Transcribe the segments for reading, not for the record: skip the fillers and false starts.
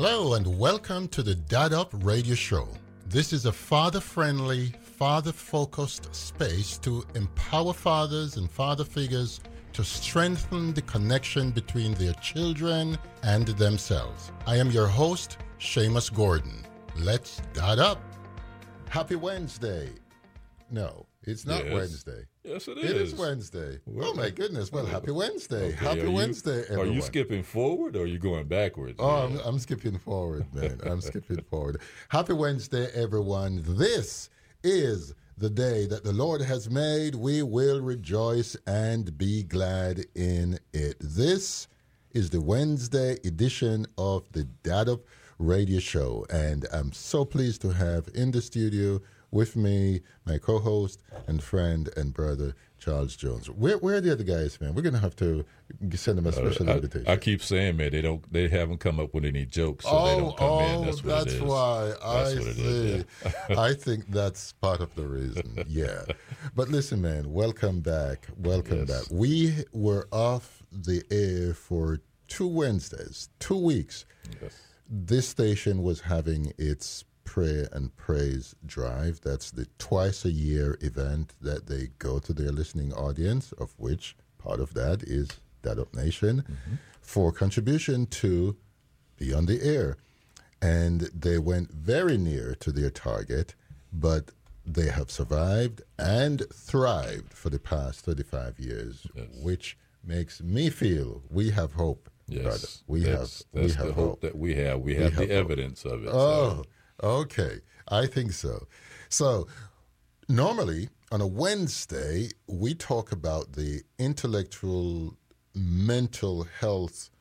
Hello and welcome to the Dad Up Radio Show. This is a father-friendly, father-focused space to empower fathers and father figures to strengthen the connection between their children and themselves. I am your host, Seamus Gordon. Let's Dad Up. Happy Wednesday. No, it's not Wednesday. Yes, it is. It is Wednesday. Oh, my goodness. Well, happy Wednesday. Okay, Happy Wednesday, everyone. Are you skipping forward or are you going backwards? Oh, I'm skipping forward, man. I'm skipping forward. Happy Wednesday, everyone. This is the day that the Lord has made. We will rejoice and be glad in it. This is the Wednesday edition of the Dad Up Radio Show. And I'm so pleased to have in the studio with me my co-host and friend and brother, Charles Jones. Where are the other guys, man? We're going to have to send them a special invitation. I keep saying, man, they haven't come up with any jokes, so they don't come in. That's what it is. Why. That's what it is. Yeah. I think that's part of the reason, yeah. But listen, man, welcome back. Welcome back. We were off the air for 2 Wednesdays, 2 weeks. Yes. This station was having its Prayer and Praise Drive. That's the twice-a-year event that they go to their listening audience, of which part of that is Dad Up Nation, for contribution to Be on the Air. And they went very near to their target, but they have survived and thrived for the past 35 years, which makes me feel we have hope. Yes, brother. That's the hope that we have. We have the evidence of it. Oh, okay. I think so. So normally on a Wednesday, we talk about the intellectual, mental health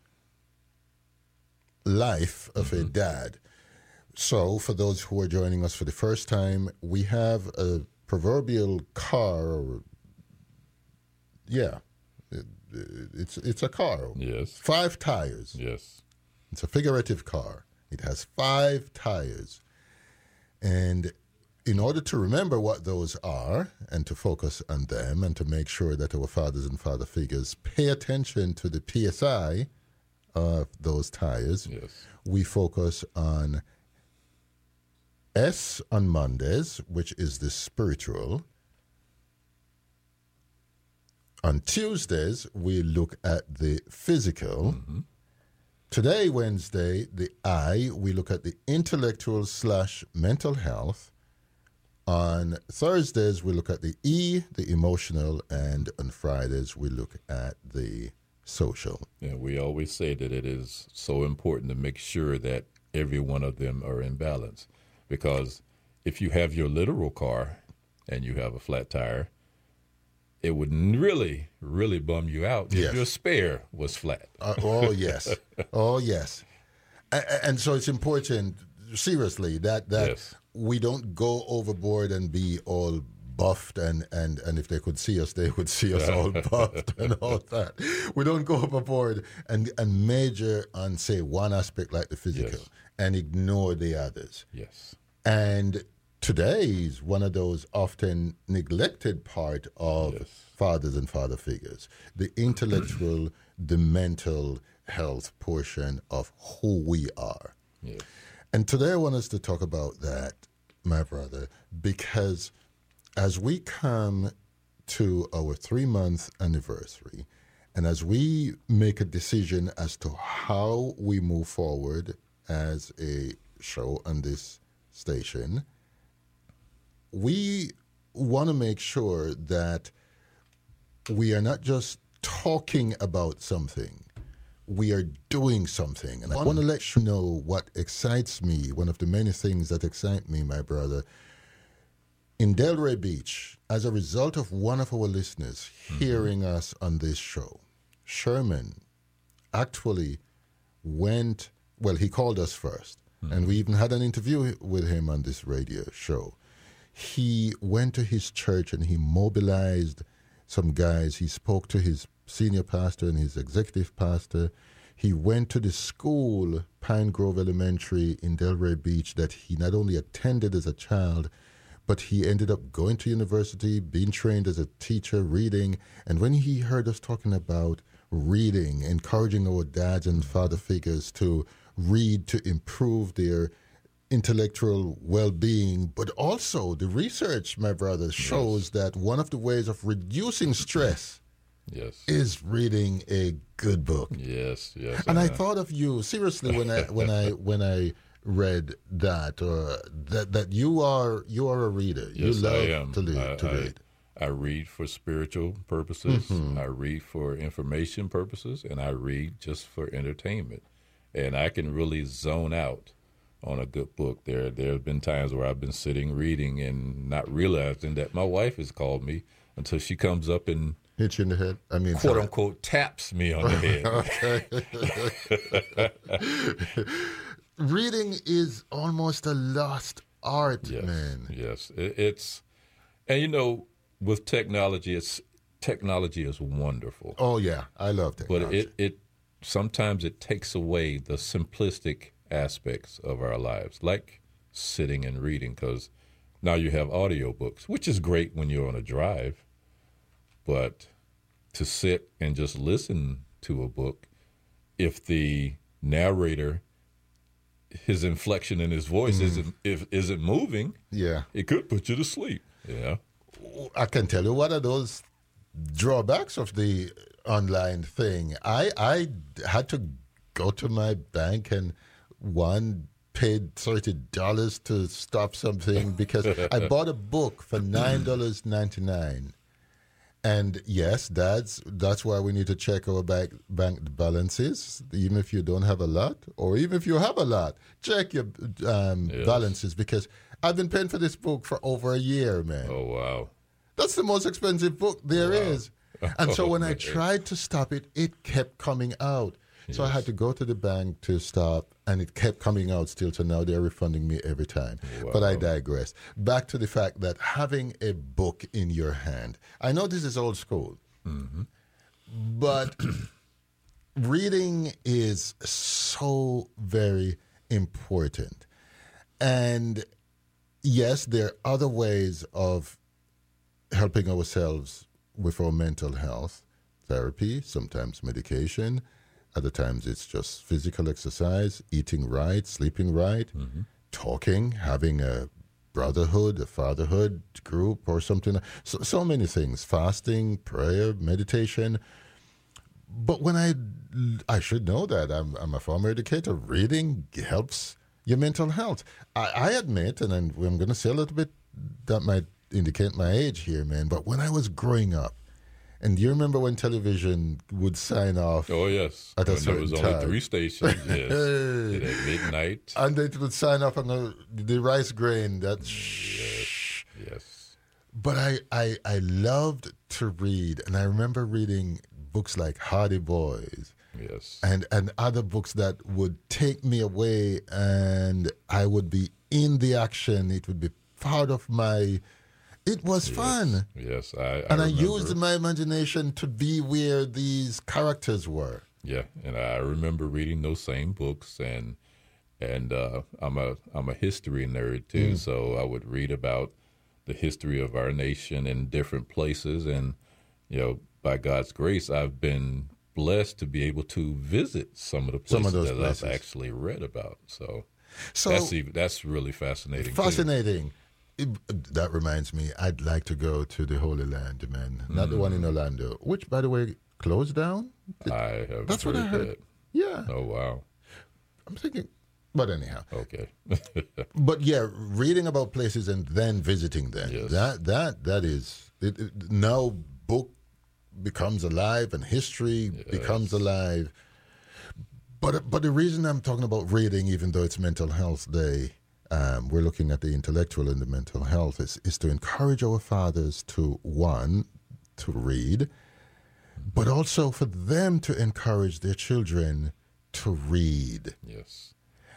life of a dad. So for those who are joining us for the first time, we have a proverbial car. It's a car. Yes. 5 tires. Yes. It's a figurative car. It has 5 tires. And in order to remember what those are and to focus on them and to make sure that our fathers and father figures pay attention to the PSI of those tires, we focus on S on Mondays, which is the spiritual. On Tuesdays, we look at the physical. Today, Wednesday, the I, we look at the intellectual/mental health. On Thursdays, we look at the E, the emotional, and on Fridays, we look at the social. Yeah, we always say that it is so important to make sure that every one of them are in balance. Because if you have your literal car and you have a flat tire, it would really, really bum you out if your spare was flat. Oh, yes. Oh, yes. And so it's important, seriously, that we don't go overboard and be all buffed and if they could see us, they would see us all buffed and all that. We don't go overboard and major on, say, one aspect like the physical and ignore the others. Yes. And today is one of those often neglected part of fathers and father figures, the intellectual, the mental health portion of who we are. Yes. And today I want us to talk about that, my brother, because as we come to our 3-month anniversary and as we make a decision as to how we move forward as a show on this station, we want to make sure that we are not just talking about something, we are doing something. And I want to let you know what excites me, one of the many things that excite me, my brother. In Delray Beach, as a result of one of our listeners hearing us on this show, Sherman actually went, well, he called us first, and we even had an interview with him on this radio show. He went to his church and he mobilized some guys. He spoke to his senior pastor and his executive pastor. He went to the school, Pine Grove Elementary in Delray Beach, that he not only attended as a child, but he ended up going to university, being trained as a teacher, reading. And when he heard us talking about reading, encouraging our dads and father figures to read to improve their intellectual well-being, but also the research, my brother, shows that one of the ways of reducing stress is reading a good book. Yes. And I thought of you seriously when I read that that you are a reader. Yes, you love I am. to read. I read for spiritual purposes. I read for information purposes, and I read just for entertainment. And I can really zone out on a good book. There have been times where I've been sitting reading and not realizing that my wife has called me until she comes up and hit you in the head. I mean, quote unquote, taps me on the head. Reading is almost a lost art, man. Yes, it's, and with technology, technology is wonderful. Oh yeah, I love technology. But it sometimes it takes away the simplistic aspects of our lives, like sitting and reading, because now you have audiobooks, which is great when you're on a drive, but to sit and just listen to a book, if the narrator, his inflection in his voice isn't moving, it could put you to sleep. Yeah, I can tell you what are those drawbacks of the online thing. I had to go to my bank and paid $30 to stop something because I bought a book for $9.99. And yes, that's why we need to check our bank balances, even if you don't have a lot, or even if you have a lot, check your balances, because I've been paying for this book for over a year, man. Oh, wow. That's the most expensive book there is. And so when I tried to stop it, it kept coming out. So I had to go to the bank to stop, and it kept coming out still. So now they're refunding me every time. Wow. But I digress. Back to the fact that having a book in your hand, I know this is old school, but reading is so very important. And yes, there are other ways of helping ourselves with our mental health, therapy, sometimes medication. Other times it's just physical exercise, eating right, sleeping right, talking, having a brotherhood, a fatherhood group or something. So many things, fasting, prayer, meditation. But when I should know that, I'm a former educator, reading helps your mental health. I admit, and I'm going to say a little bit that might indicate my age here, man, but when I was growing up, and do you remember when television would sign off? Oh, yes. At a certain there was time? only 3 stations, yes. At midnight. And it would sign off on the rice grain. Yes. But I loved to read, and I remember reading books like Hardy Boys. Yes. And other books that would take me away, and I would be in the action. It would be part of my... It was fun. Yes, I remember. used my imagination to be where these characters were. Yeah, and I remember reading those same books, and I'm a history nerd too, so I would read about the history of our nation in different places, and by God's grace, I've been blessed to be able to visit some of the places I've actually read about. So that's really fascinating. Fascinating. Too. That reminds me, I'd like to go to the Holy Land, man. Not the one in Orlando, which, by the way, closed down. I have. That's what I heard. That. Yeah. Oh, wow. I'm thinking, but anyhow. Okay. But yeah, reading about places and then visiting them. Yes. That is now book becomes alive and history becomes alive. But the reason I'm talking about reading, even though it's Mental Health Day. We're looking at the intellectual and the mental health, is to encourage our fathers to read, but also for them to encourage their children to read. Yes.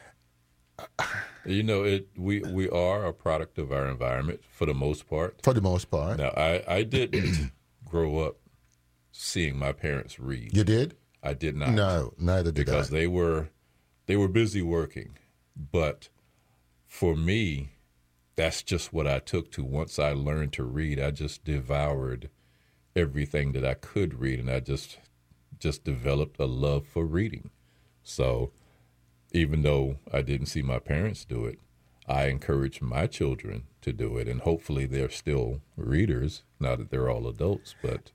We are a product of our environment for the most part. For the most part. Now, I didn't grow up seeing my parents read. You did? I did not. No, neither did I. Because they were busy working, but for me, that's just what I took to. Once I learned to read, I just devoured everything that I could read, and I just developed a love for reading. So even though I didn't see my parents do it, I encourage my children to do it, and hopefully they're still readers now that they're all adults. But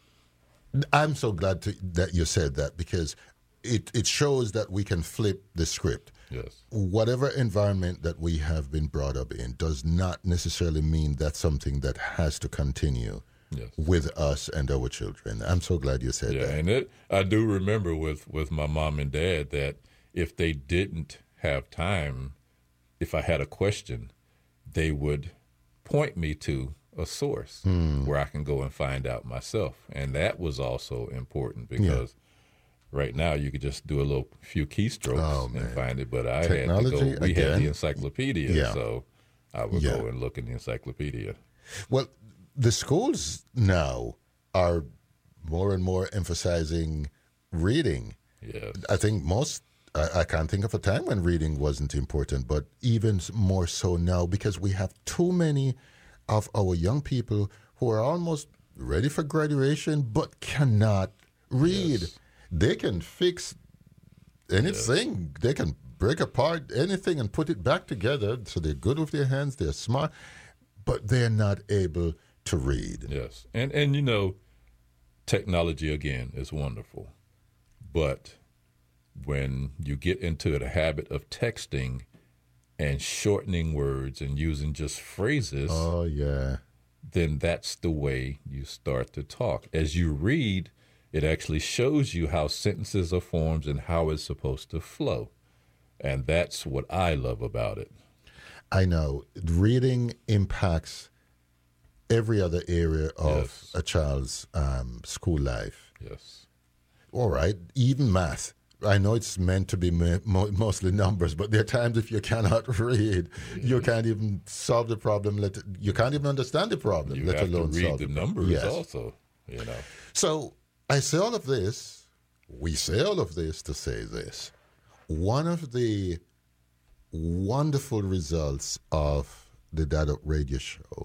I'm so glad that you said that, because it shows that we can flip the script. yes, Whatever environment that we have been brought up in does not necessarily mean that's something that has to continue yes. with us and our children. I'm so glad you said Yeah, that. and I do remember with my mom and dad that if they didn't have time, if I had a question, they would point me to a source where I can go and find out myself. And that was also important, because right now you could just do a few keystrokes and find it, but I Technology, had to go. We again. had the encyclopedia, Yeah. so I would go and look in the encyclopedia. Well, the schools now are more and more emphasizing reading. Yes. I think I can't think of a time when reading wasn't important, but even more so now, because we have too many of our young people who are almost ready for graduation but cannot read. Yes. They can fix anything. They can break apart anything and put it back together. So they're good with their hands, they're smart, but they're not able to read. Yes. And you know, technology again is wonderful. But when you get into the habit of texting and shortening words and using just phrases, Oh, yeah. then that's the way you start to talk. As you read, it actually shows you how sentences are formed and how it's supposed to flow. And that's what I love about it. I know. Reading impacts every other area of a child's school life. Yes. All right. Even math. I know it's meant to be mostly numbers, but there are times if you cannot read, you can't even solve the problem. You can't even understand the problem, You let have alone to read solve the the numbers Yes. also, you know. So I say all of this, we say all of this to say this. One of the wonderful results of the Dad Up Radio Show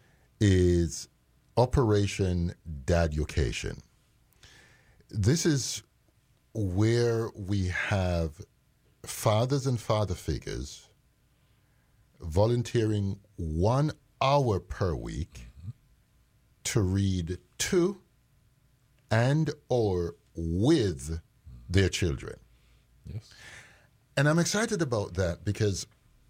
is Operation Daducation. This is where we have fathers and father figures volunteering 1 hour per week to read to and or with their children. Yes. And I'm excited about that because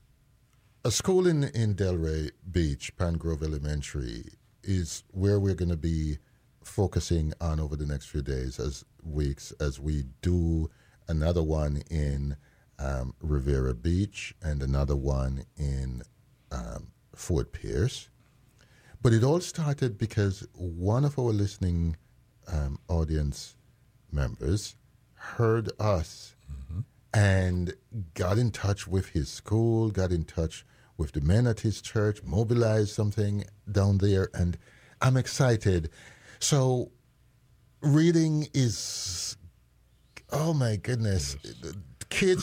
a school in Delray Beach, Pangrove Elementary, is where we're going to be focusing on over the next few days, weeks, as we do another one in Rivera Beach and another one in Fort Pierce. But it all started because one of our listening audience members heard us and got in touch with his school, got in touch with the men at his church, mobilized something down there, and I'm excited. So reading is, oh my goodness, kids,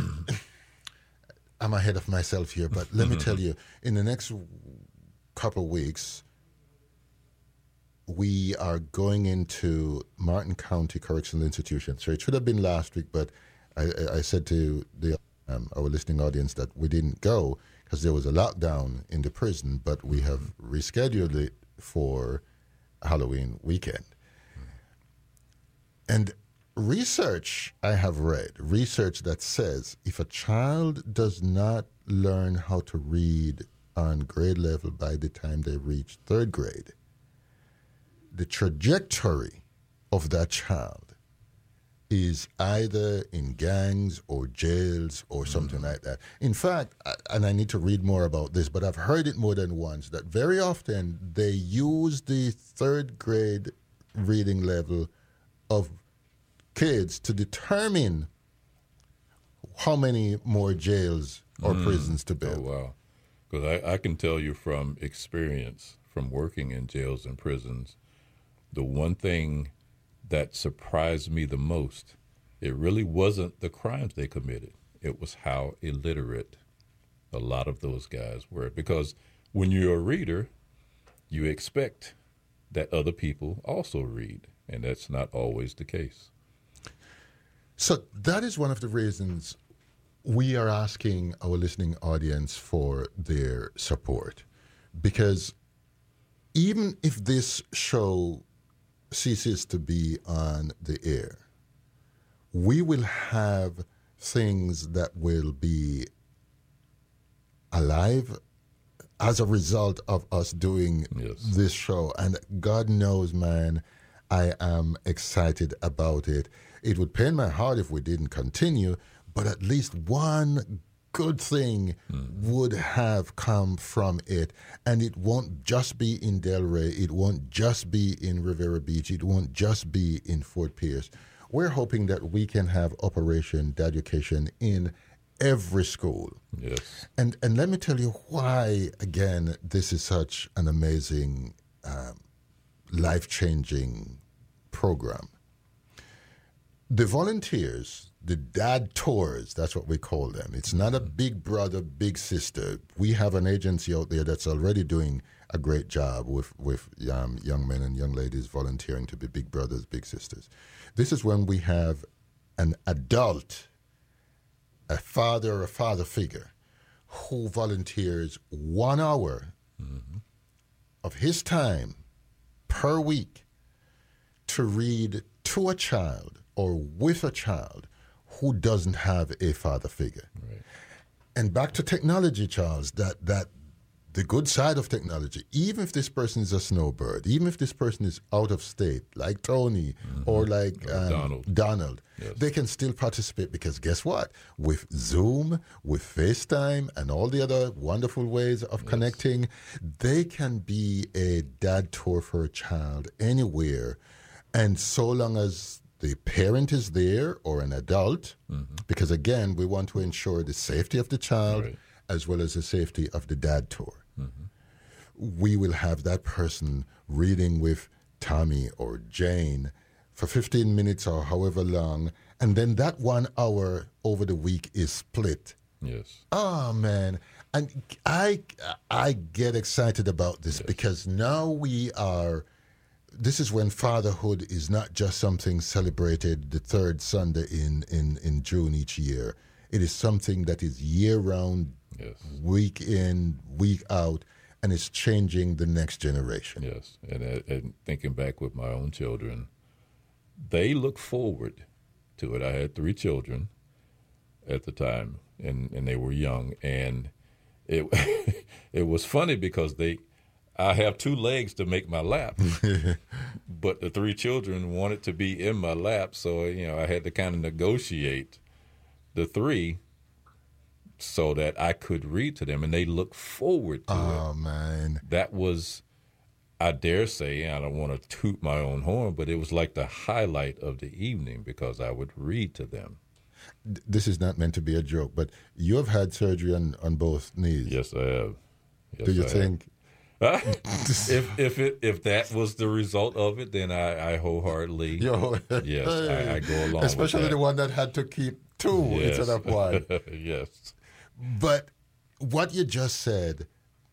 I'm ahead of myself here, but let me tell you, in the next couple of weeks, we are going into Martin County Correctional Institution. So it should have been last week, but I said to our listening audience that we didn't go because there was a lockdown in the prison, but we have rescheduled it for Halloween weekend. And research I have read, research that says if a child does not learn how to read on grade level by the time they reach third grade, the trajectory of that child is either in gangs or jails or something like that. In fact, and I need to read more about this, but I've heard it more than once, that very often they use the third grade reading level of kids to determine how many more jails or prisons to build. Oh, wow. Because I can tell you from experience, from working in jails and prisons, the one thing that surprised me the most, it really wasn't the crimes they committed. It was how illiterate a lot of those guys were. Because when you're a reader, you expect that other people also read, and that's not always the case. So that is one of the reasons we are asking our listening audience for their support, because even if this show ceases to be on the air, we will have things that will be alive as a result of us doing this show. And God knows, man, I am excited about it. It would pain my heart if we didn't continue, but at least one good thing would have come from it. And it won't just be in Delray. It won't just be in Rivera Beach. It won't just be in Fort Pierce. We're hoping that we can have Operation Daducation in every school. Yes. And let me tell you why, again, this is such an amazing, life-changing program. The volunteers, the dad tours, that's what we call them. It's not a big brother, big sister. We have an agency out there that's already doing a great job with young men and young ladies volunteering to be big brothers, big sisters. This is when we have an adult, a father or a father figure, who volunteers 1 hour of his time per week to read to a child or with a child who doesn't have a father figure. Right. And back to technology, Charles, that the good side of technology, even if this person is a snowbird, even if this person is out of state, like Tony or like Donald, yes, they can still participate, because guess what? With Zoom, with FaceTime, and all the other wonderful ways of connecting, they can be a dad tour for a child anywhere. And so long as the parent is there or an adult, because again, we want to ensure the safety of the child as well as the safety of the dad tour. We will have that person reading with Tommy or Jane for 15 minutes or however long, and then that 1 hour over the week is split. Yes. Oh, man. And I get excited about this because now this is when fatherhood is not just something celebrated the third Sunday in June each year. It is something that is year-round, week in, week out, and it's changing the next generation. Yes, and thinking back with my own children, they look forward to it. I had 3 children at the time, and they were young, and it it was funny because I have 2 legs to make my lap, but the 3 children wanted to be in my lap, so I had to kind of negotiate the 3 so that I could read to them, and they look forward to it. Oh, man. That was, I dare say, I don't want to toot my own horn, but it was like the highlight of the evening because I would read to them. This is not meant to be a joke, but you have had surgery on both knees. Yes, I have. Yes, Do you think? If that was the result of it, then I wholeheartedly yes, I go along. Especially with that. The one that had to keep 2 instead of 1. Yes. But what you just said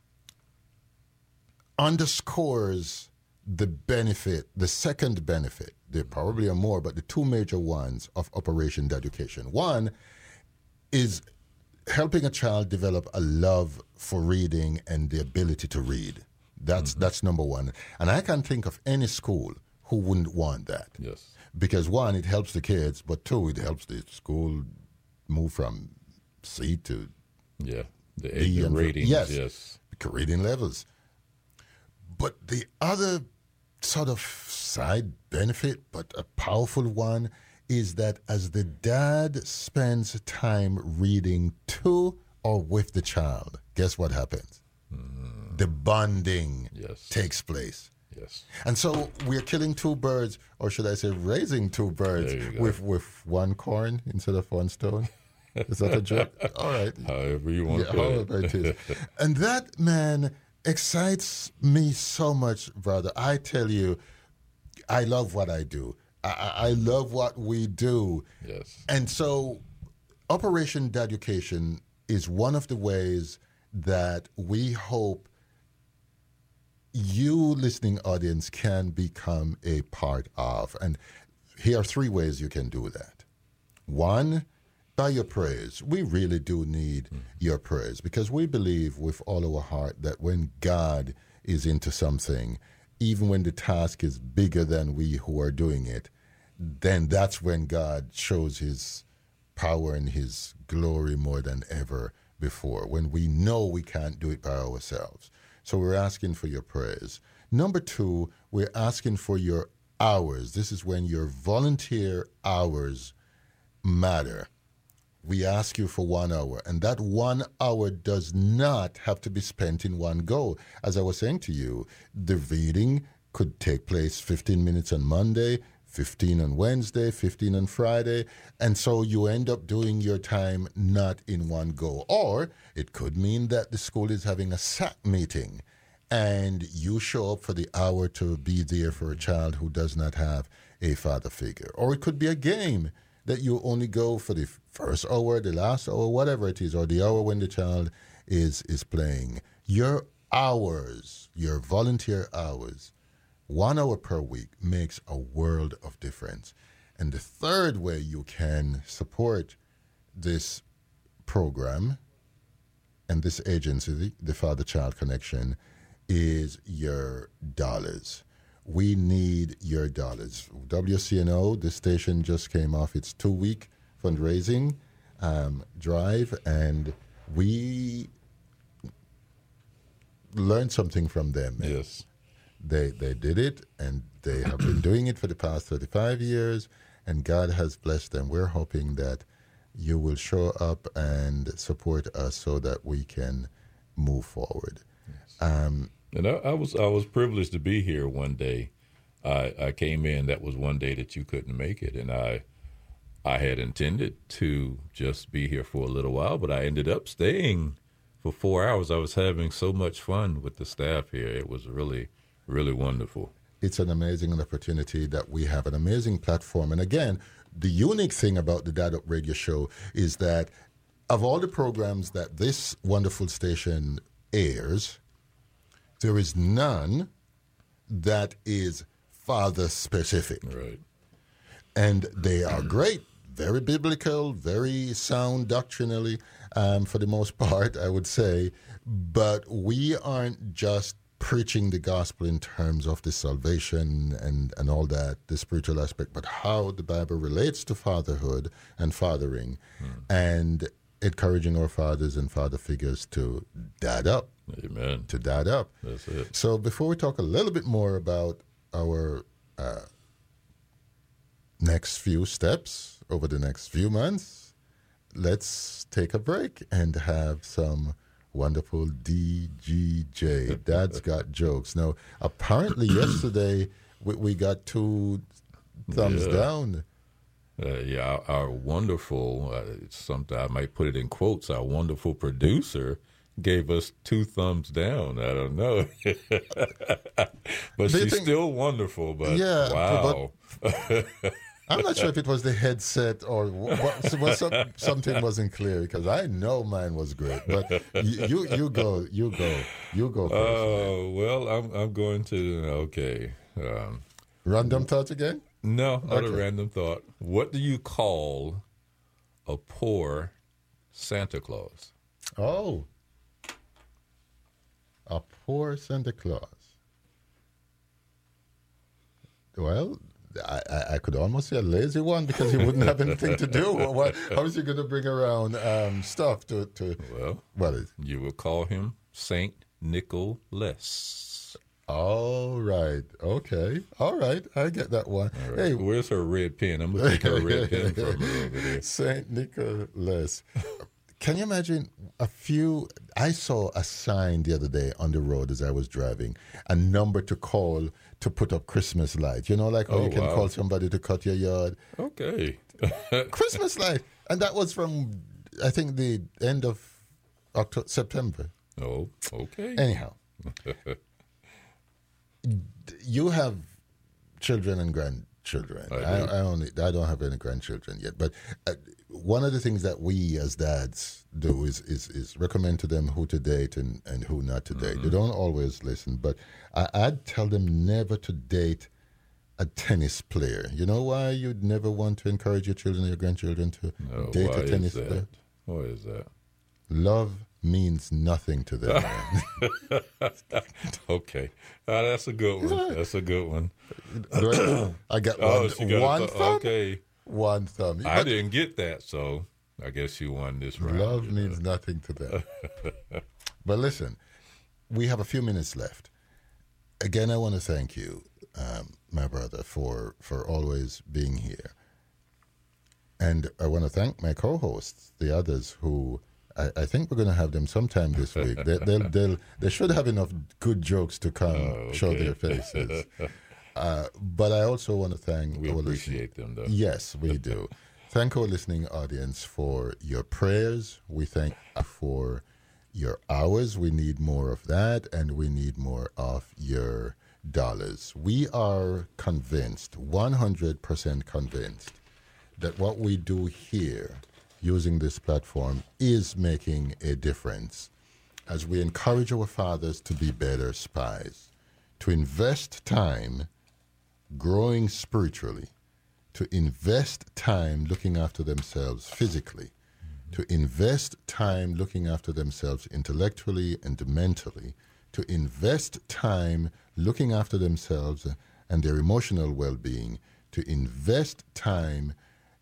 underscores the benefit, the second benefit. There probably are more, but the 2 major ones of Operation Daducation. One is helping a child develop a love for reading and the ability to read. That's number 1. And I can't think of any school who wouldn't want that. Yes. Because 1, it helps the kids, but 2, it helps the school move from C to the ratings. Yes. Reading levels. But the other sort of side benefit, but a powerful one, is that as the dad spends time reading to or with the child, guess what happens? The bonding takes place. Yes. And so we're killing 2 birds, or should I say raising 2 birds with 1 corn instead of 1 stone. Is that a joke? All right. However you want to put it. However it is. And that, man, excites me so much, brother. I tell you, I love what I do. I love what we do. Yes. And so Operation Daducation is one of the ways that we hope you, listening audience, can become a part of. And here are 3 ways you can do that. 1, by your praise. We really do need your praise, because we believe with all our heart that when God is into something, even when the task is bigger than we who are doing it, then that's when God shows his power and his glory more than ever before, when we know we can't do it by ourselves. So we're asking for your praise. Number 2, we're asking for your hours. This is when your volunteer hours matter. We ask you for 1 hour, and that 1 hour does not have to be spent in one go. As I was saying to you, the reading could take place 15 minutes on Monday, 15 on Wednesday, 15 on Friday, and so you end up doing your time not in one go. Or it could mean that the school is having a SAC meeting, and you show up for the hour to be there for a child who does not have a father figure. Or it could be a game that you only go for the first hour, the last hour, whatever it is, or the hour when the child is playing. Your hours, your volunteer hours, 1 hour per week makes a world of difference. And the third way you can support this program and this agency, the Father-Child Connection, is your dollars. We need your dollars. WCNO, the station just came off its 2-week fundraising drive, and we learned something from them. Yes. They did it, and they have been doing it for the past 35 years, and God has blessed them. We're hoping that you will show up and support us so that we can move forward. Yes. And I was privileged to be here one day. I came in. That was one day that you couldn't make it, and I had intended to just be here for a little while, but I ended up staying for 4 hours. I was having so much fun with the staff here. It was really, really wonderful. It's an amazing opportunity that we have an amazing platform. And again, the unique thing about the Dad Up Radio Show is that of all the programs that this wonderful station airs, there is none that is father specific. Right. And they are great, very biblical, very sound doctrinally, for the most part, I would say. But we aren't just preaching the gospel in terms of the salvation and all that, the spiritual aspect, but how the Bible relates to fatherhood and fathering, and encouraging our fathers and father figures to dad up. Amen. To dad up. That's it. So before we talk a little bit more about our next few steps over the next few months, let's take a break and have some wonderful DGJ. Dad's Got Jokes. Now, apparently yesterday we got 2 thumbs down. Our wonderful, I might put it in quotes, our wonderful producer gave us 2 thumbs down. I don't know. But she's still wonderful, but yeah, wow. But I'm not sure if it was the headset or something wasn't clear, because I know mine was great. But you go first. Oh, well, I'm going to, okay. Random thoughts again? No, not a random thought. What do you call a poor Santa Claus? Oh, a poor Santa Claus. Well, I could almost say a lazy one, because he wouldn't have anything to do. How is he going to bring around stuff to? Well, you will call him Saint Nicholas. All right. Okay. All right. I get that one. Right. Hey, where's her red pen? I'm going to take her red pen from her over there. Saint Nicholas. Can you imagine I saw a sign the other day on the road as I was driving, a number to call to put up Christmas lights. You know, like how you can call somebody to cut your yard. Okay. Christmas light. And that was from, I think, the end of September. Oh, okay. Anyhow. You have children and grandchildren. I don't have any grandchildren yet, but one of the things that we as dads do is recommend to them who to date and who not to date. They don't always listen, but I'd tell them never to date a tennis player. You know why you'd never want to encourage your children or your grandchildren to No, date why a tennis is player? that? Why is that? Love means nothing to them. Man. Okay, that's a good one. That's a good one. I got Oh, she got one a thumb. Okay, One thumb. I didn't get that, so I guess you won this round. Love means nothing to them. But listen, we have a few minutes left. Again, I want to thank you, my brother, for always being here. And I want to thank my co-hosts, the others who I think we're going to have them sometime this week. They should have enough good jokes to come show their faces. But I also want to thank We our appreciate them, though. Yes, we do. Thank our listening audience for your prayers. We thank you for your hours. We need more of that, and we need more of your dollars. We are convinced, 100% convinced, that what we do here using this platform is making a difference as we encourage our fathers to be better spies, to invest time growing spiritually, to invest time looking after themselves physically, to invest time looking after themselves intellectually and mentally, to invest time looking after themselves and their emotional well-being, to invest time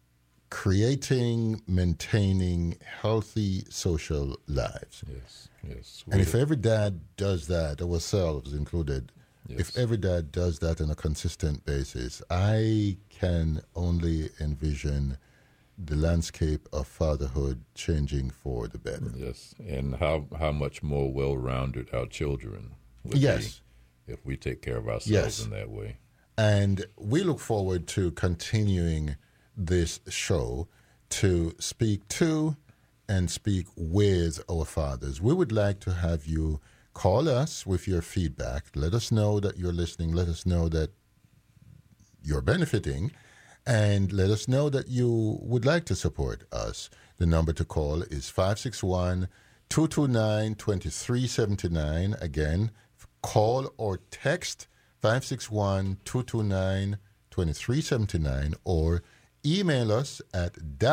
creating, maintaining healthy social lives. Yes. And if every dad does that, ourselves included, Yes. if every dad does that on a consistent basis, I can only envision the landscape of fatherhood changing for the better. Yes, and how much more well-rounded our children would Yes. be if we take care of ourselves Yes. in that way. And we look forward to continuing this show to speak to and speak with our fathers. We would like to have you call us with your feedback. Let us know that you're listening. Let us know that you're benefiting. And let us know that you would like to support us. The number to call is 561-229-2379. Again, call or text 561-229-2379 or email us at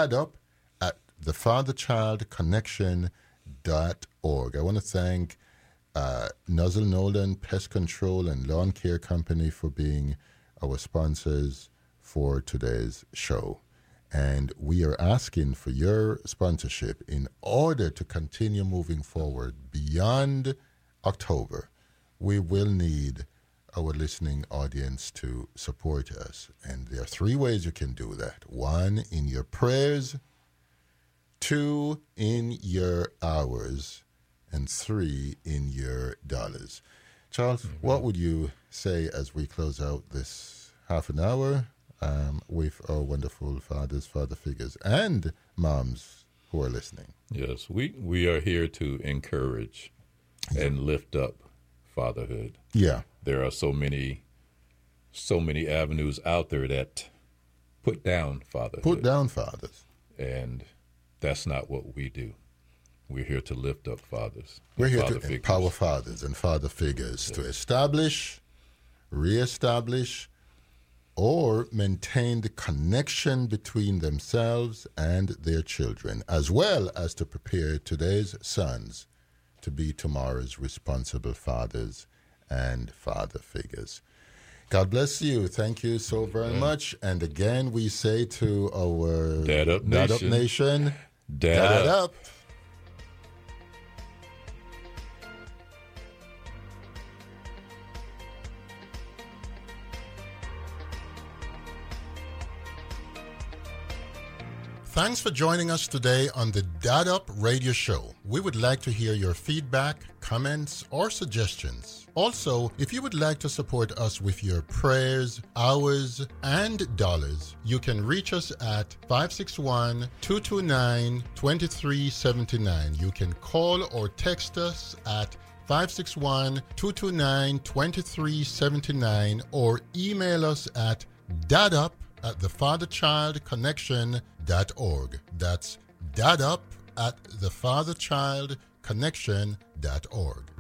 dadup@thefatherchildconnection.org. I want to thank Nuzzle Nolan Pest Control and Lawn Care Company for being our sponsors for today's show. And we are asking for your sponsorship in order to continue moving forward beyond October. We will need our listening audience to support us. And there are 3 ways you can do that. 1, in your prayers. 2, in your hours. And 3, in your dollars. Charles, what would you say as we close out this half an hour with our wonderful fathers, father figures, and moms who are listening? Yes, we are here to encourage and lift up fatherhood. Yeah. There are so many avenues out there that put down fatherhood. Put down fathers. And that's not what we do. We're here to lift up fathers. We're here father to figures. empower fathers and father figures to establish, reestablish, or maintain the connection between themselves and their children, as well as to prepare today's sons to be tomorrow's responsible fathers and father figures. God bless you. Thank you so very much. And again, we say to our Dad Up Nation, Dad up. up. Thanks for joining us today on the Dad Up Radio Show. We would like to hear your feedback, comments, or suggestions. Also, if you would like to support us with your prayers, hours, and dollars, you can reach us at 561-229-2379. You can call or text us at 561-229-2379 or email us at dadup@thefatherchildconnection.org. That's dadup@thefatherchildconnection.org.